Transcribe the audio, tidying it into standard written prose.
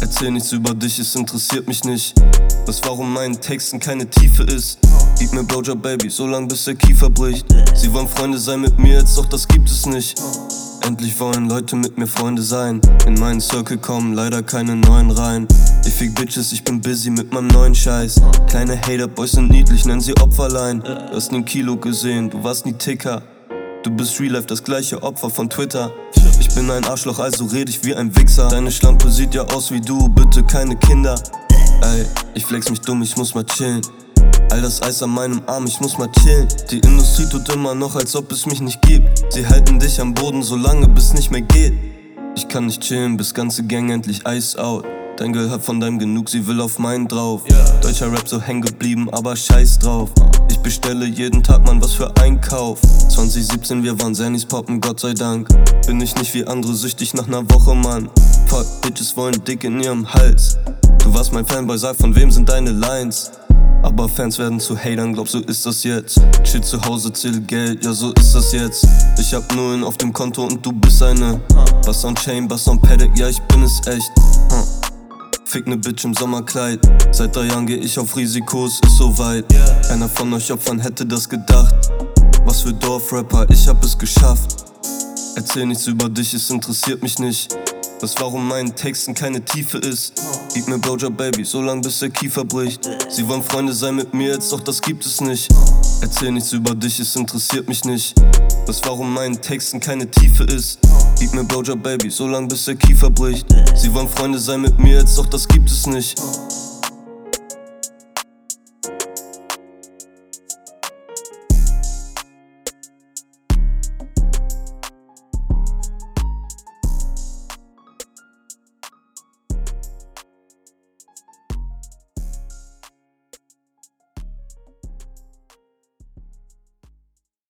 Erzähl nichts über dich, es interessiert mich nicht. Was warum meinen Texten keine Tiefe ist. Gib mir Blowjob, Baby, solang bis der Kiefer bricht. Sie wollen Freunde sein mit mir, jetzt doch das gibt es nicht. Endlich wollen Leute mit mir Freunde sein. In meinen Circle kommen leider keine neuen rein. Ich fick Bitches, ich bin busy mit meinem neuen Scheiß. Kleine Haterboys sind niedlich, nenn sie Opferlein. Du hast nie ein Kilo gesehen, du warst nie Ticker. Du bist real life das gleiche Opfer von Twitter. Ich bin ein Arschloch, also red ich wie ein Wichser. Deine Schlampe sieht ja aus wie du, bitte keine Kinder. Ey, ich flex mich dumm, ich muss mal chillen. All das Eis an meinem Arm, ich muss mal chillen. Die Industrie tut immer noch, als ob es mich nicht gibt. Sie halten dich am Boden, solange bis nicht mehr geht. Ich kann nicht chillen, bis ganze Gang endlich Ice out. Dein Girl hat von deinem genug, sie will auf meinen drauf. Deutscher Rap so hängen geblieben, aber scheiß drauf. Ich bestelle jeden Tag, Mann, was für Einkauf. 2017, wir waren Sannys poppen, Gott sei Dank. Bin ich nicht wie andere süchtig nach ner Woche, Mann. Fuck, Bitches wollen dick in ihrem Hals. Du warst mein Fanboy, sag, von wem sind deine Lines? Aber Fans werden zu Hatern, glaub, so ist das jetzt. Chill zu Hause, zähl Geld, ja, so ist das jetzt. Ich hab Nullen auf dem Konto und du bist eine. Bass on Chain, Bass on Paddock, ja, ich bin es echt. Fick ne Bitch im Sommerkleid. Seit 3 Jahren geh ich auf Risiko, es ist soweit. Keiner von euch Opfern hätte das gedacht. Was für Dorfrapper, ich hab es geschafft. Erzähl nichts über dich, es interessiert mich nicht. Was warum meinen Texten keine Tiefe ist. Gib mir Blowjob, Baby, solang bis der Kiefer bricht. Sie wollen Freunde sein mit mir, jetzt doch das gibt es nicht. Erzähl nichts über dich, es interessiert mich nicht. Was warum meinen Texten keine Tiefe ist. Gib mir Blowjob, Baby, solang bis der Kiefer bricht. Sie wollen Freunde sein mit mir, jetzt doch das gibt es nicht.